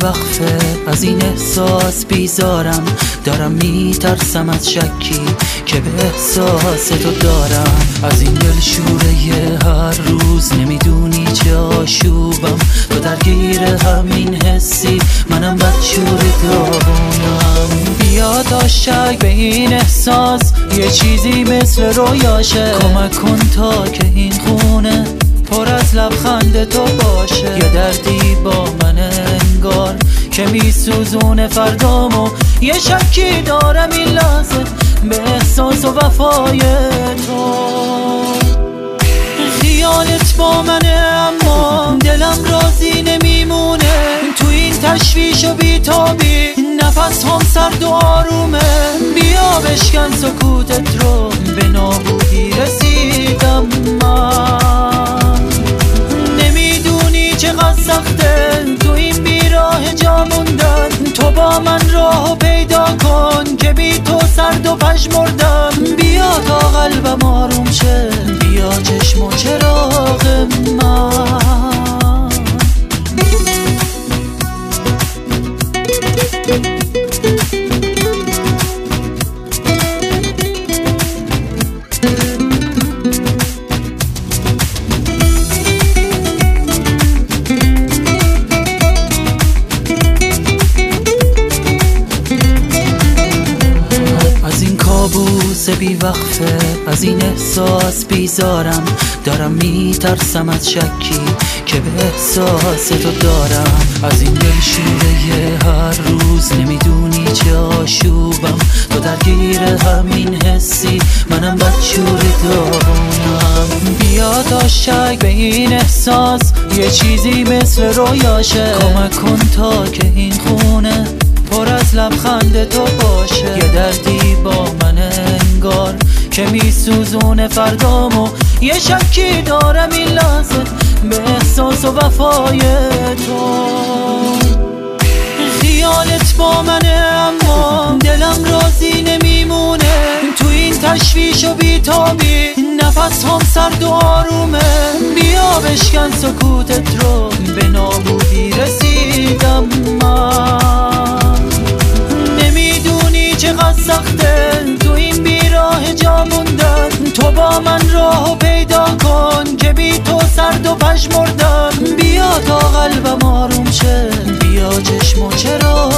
وقفه از این احساس بیزارم، دارم میترسم از شکی که به احساس تو دارم. از این دلشوره هر روز نمیدونی چه آشوبم، تو درگیر همین حسی منم بدشور داغونم. بیا تا شک به این احساس یه چیزی مثل رویاشه، کمک کن تا که این خونه پر از لبخند تو باشه. یه دردی با من انگار که میسوزونه فردامو، یه شکی دارم این لحظه به احساس و وفای تو. خیالت با منه اما دلم راضی نمیمونه، تو این تشویش و بیتابی نفس هم سرد و آرومه. بیا بشکن سکوتت رو، به نابودی رسیدم من. نمیدونی چقدر سخته تو این بیراه جا موندن، تو با من راهو پیدا کن که بی تو سرد و پژمردم. بیا تا قلبم آروم شه، بیا چشم و چراغ من. کابوس بی وقفه از این احساس بیزارم، دارم میترسم از شکی که به احساس تو دارم. از این دلشوره هر روز نمیدونی چه آشوبم، تو درگیر همین حسی منم بدشور داغونم. بیا تا شک به این احساس یه چیزی مثل رویاشه، کمک کن تا که این خونه پر از لبخند تو باشه. یه دردی با من انگار که میسوزونه فردامو، یه شکی دارم این لحظه به احساس و وفای تو. خیالت با منه اما دلم راضی نمیمونه، تو این تشویش و بیتابی نفس هم سرد و آرومه. بیا بشکن سکوتت رو، به نابودی رسیدم من. نمیدونی چقدر سخته تو این بیراه جا موندن، تو با من راهو پیدا کن که بی تو سرد و پژمردم. بیا تا قلبم آروم شه، بیا چشم و چراغ